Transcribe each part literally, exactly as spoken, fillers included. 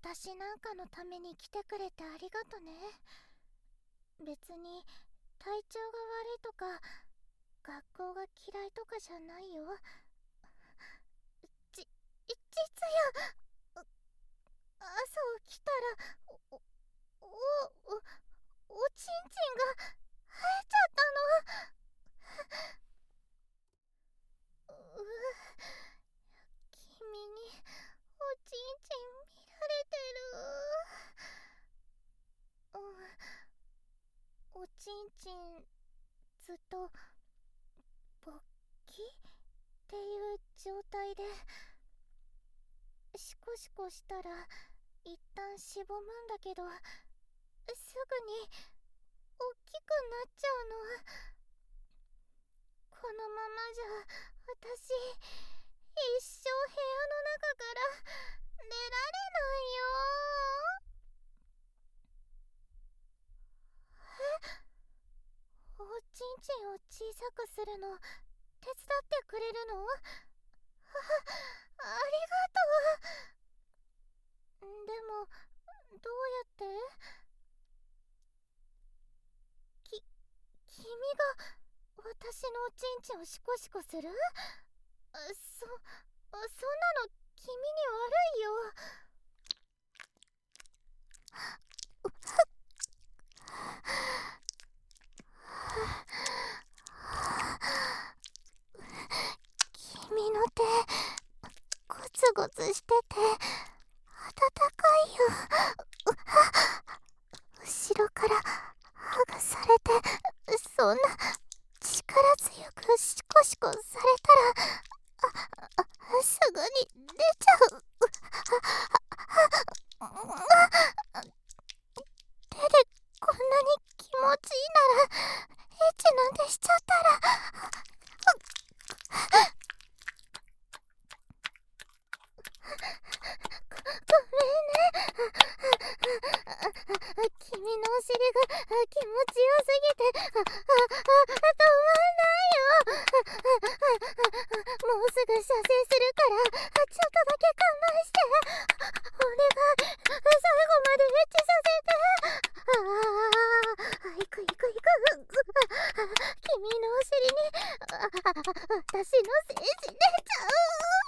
私なんかのために来てくれてありがとね。別に体調が悪いとか学校が嫌いとかじゃないよ。じ、実や、朝起きたらお、お、お、おちんちんが生えちゃったの。うう、君におちんちん見られてる。うん、おちんちんずっと勃起っていう状態で、シコシコしたら一旦しぼむんだけど、すぐに大きくなっちゃうの。このままじゃ私一生部屋の中から出られないよ。え、おちんちんを小さくするの手伝ってくれるの？あ、ありがとう。でもどうやって？き、君が私のおちんちんをシコシコする？あ、そ、そんなの君に悪いよ。君の手ゴツゴツしてて温かいよ。後ろからハグされて、そんな力強くシコシコされたら、あ、あ、すぐに出ちゃう。手でこんなに気持ちいいならエッチなんてしちゃったら。ご、ごめんね。君のお尻が気持ちよすぎて、あ、あ、あ、止まんないよ。もうすぐ射精するから、ちょっとだけ我慢して。お願い、最後までエッチさせて。ああ、いくいくいく。君のお尻にあ私の精子出ちゃう。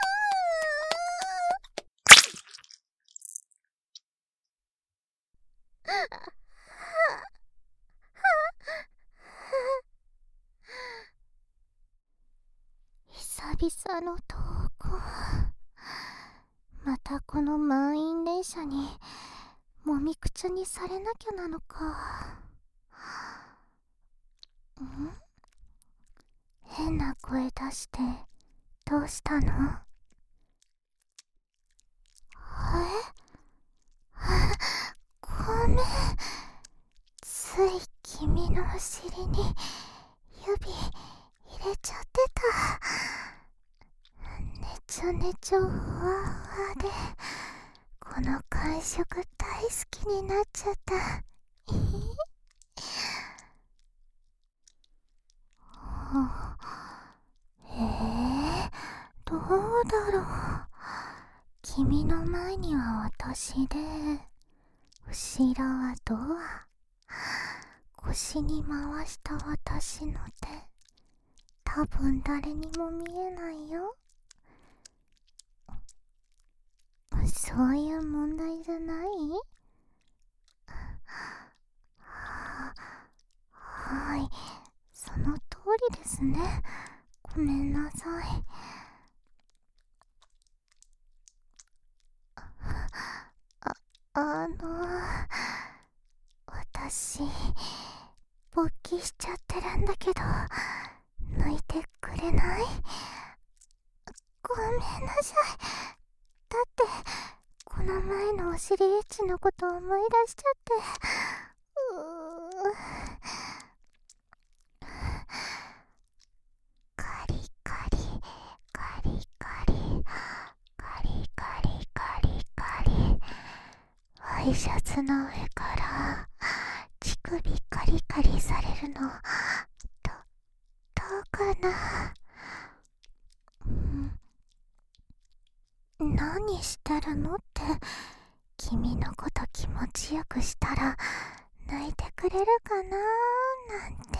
久々の投稿。またこの満員電車にもみくちゃにされなきゃなのか。ん？変な声出してどうしたの？え？ごめん。つい君のお尻に指入れちゃってた。ねちょねちょふわふわで、この感触大好きになっちゃった。えー、どうだろう。君の前には私で、後ろはドア。腰に回した私の手、多分誰にも見えないよ。そういう問題じゃない？は、はい、その通りですね。ごめんなさい。あ、あの私勃起しちゃってるんだけど、抜いてくれない？ごめんなさい。だってこの前のお尻エッチのこと思い出しちゃって。うー、カリカリカリカリカリカリカリカリ、ワイシャツの上から乳首カリカリされるの、ど、どうかな。うん、何してるのって君のこと気持ちよくしたら泣いてくれるかなーなんて。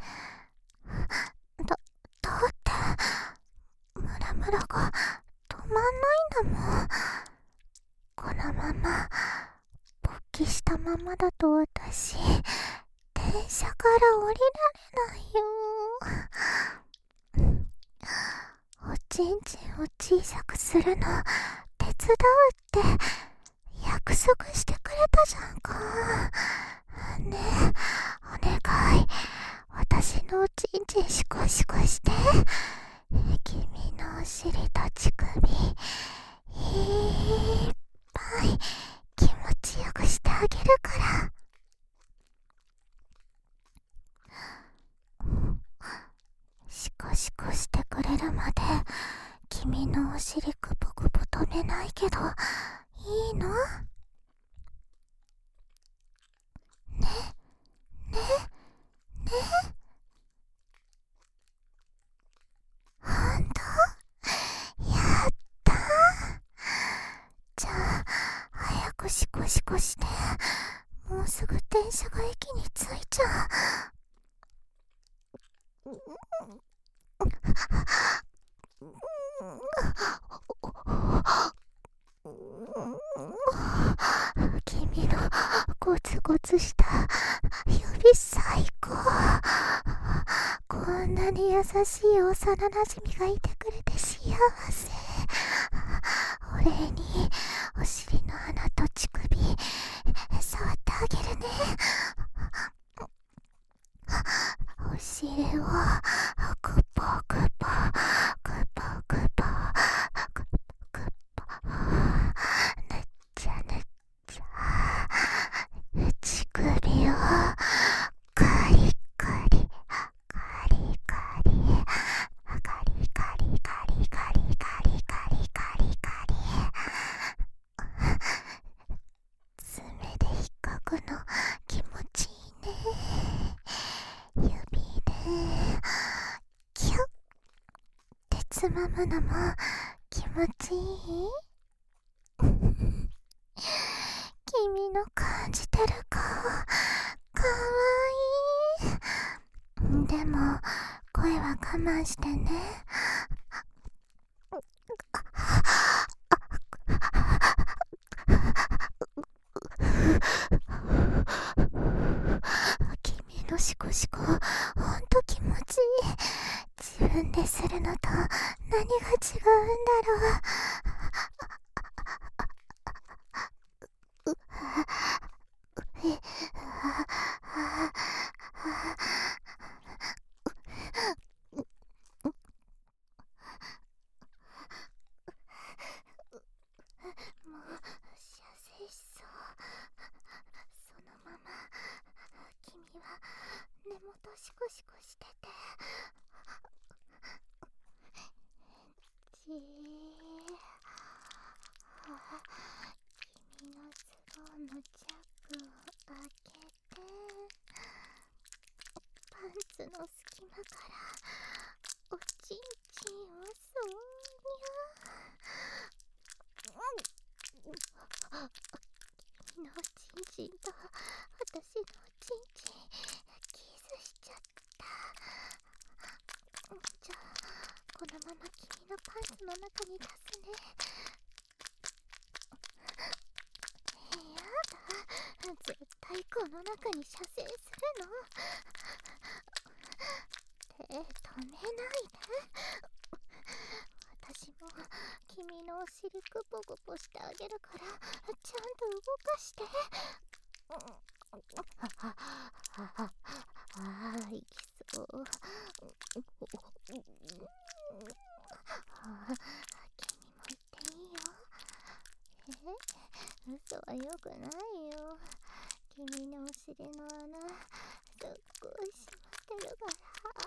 だ、だってムラムラが止まんないんだもん。このまま勃起したままだと私電車から降りられないよ。おちんちんを小さくするの手伝うって約束してくれたじゃんか。ねえ、お願い、私のおちんちんシコシコして、君のお尻と乳首いっぱい気持ちよくしてあげるから。シコシコしてくれるまで君のお尻グポグポ止めないけどいいの？ね、ね、ね。ほんと？やったー。じゃあ早くシコシコして、もうすぐ電車が駅に着いちゃう。君のゴツゴツした指最高。こんなに優しい幼馴染がいてくれて幸せ。お礼にお尻の穴と乳首触ってあげるね。お尻をグポグポグポグポグポグポ、ぬっちゃぬっちゃ、乳首をカリカリカリカリカリカリカリカリカリカリカリカリ、爪で引っかくの気持ちいいね。指でキュッてつまむのも気持ちいい。君の感じてる顔かわいい。でも声は我慢してね。君のシコシコほんと気持ちいい。自分でするのと何が違うんだろう。もう射精しそう。そのまま君は根元シコシコしてて、じー君のズボンのチャックを開けて、パンツの隙間からおちんちんをそうにゃ。君のおちんちんと私のおちんちんキスしちゃった。じゃあこのまま君のパンツの中に出すね。やだ、絶対この中に射精するの。手止めないで。私も君のお尻グポグポしてあげるからちゃんと動かして。ああ、いきそう。君も行っていいよ。え、嘘はよくないよ。君のお尻の穴すっごい閉まってるから、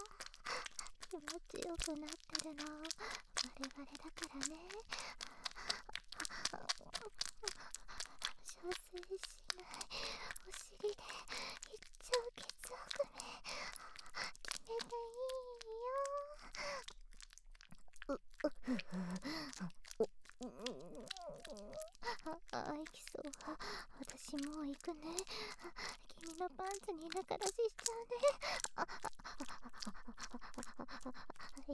気持ちよくなってるの我々だからね。射精しないお尻で一丁血をくめ決めていいよ。うううああ、 いきそう。私もう行くね。君のパンツに中出ししちゃうね。あ、あ、はい。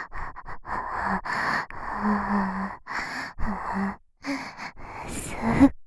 すっ